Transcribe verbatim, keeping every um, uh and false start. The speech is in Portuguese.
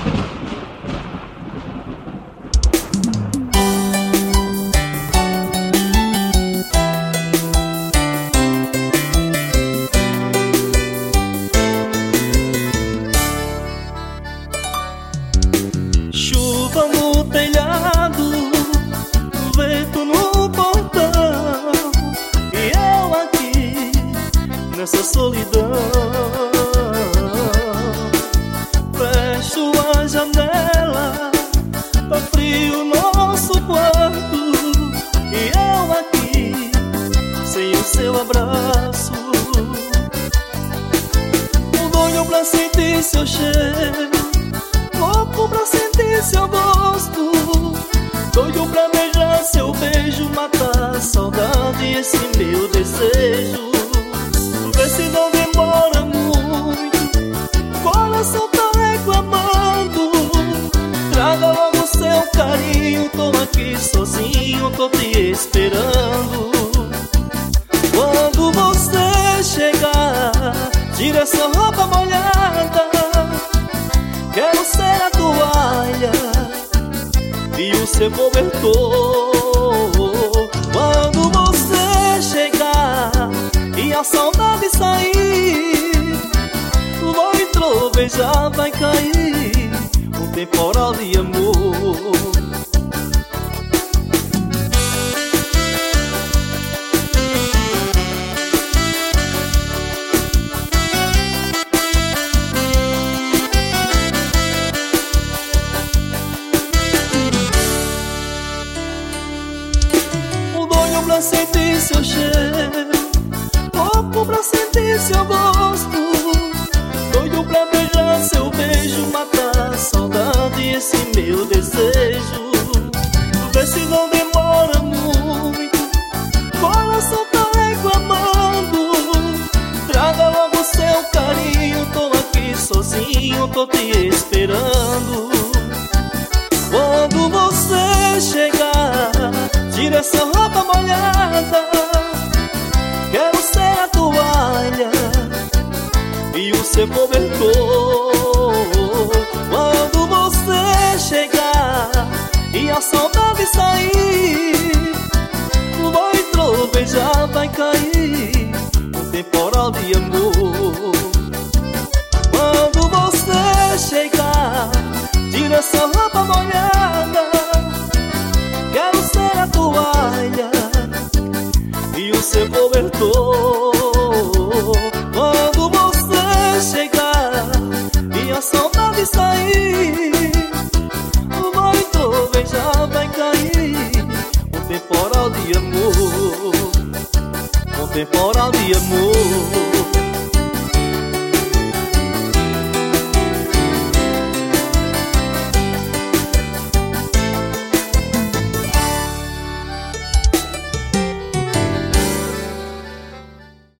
Chuva no telhado, vento no portão, e eu aqui nessa solidão. Fecho a janela, tá frio nosso quarto, e eu aqui sem o seu abraço. Um doido pra sentir seu cheiro, louco pra sentir seu gosto, doido pra beijar seu beijo, matar a saudade, esse meu desejo. Vê se não demora muito, coração tá reclamando. Traga logo seu carinho, tô aqui sozinho, tô te esperando. Quando você chegar, tira essa roupa molhada, quero ser a toalha e o seu cobertor. Quando você chegar e a saudade sair, vai trovejar, vai cair um temporal de amor. Pra sentir seu cheiro, louco pra sentir seu gosto, doido pra beijar seu beijo, matar a saudade, esse meu desejo. Vê se não demora muito, coração tá reclamando. Traga logo seu carinho, tô aqui sozinho, tô te esperando. Quando você chegar, tira essa roupa molhada, quero ser a toalha e o seu cobertor. Quando você chegar e a saudade sair, vai trovejar, vai cair um temporal de amor. Quando você chegar, tira essa roupa molhada, quero ser a toalha e o seu cobertor. Quando você chegar e a saudade sair, vai trovejar, vai cair um temporal de amor, um temporal de amor.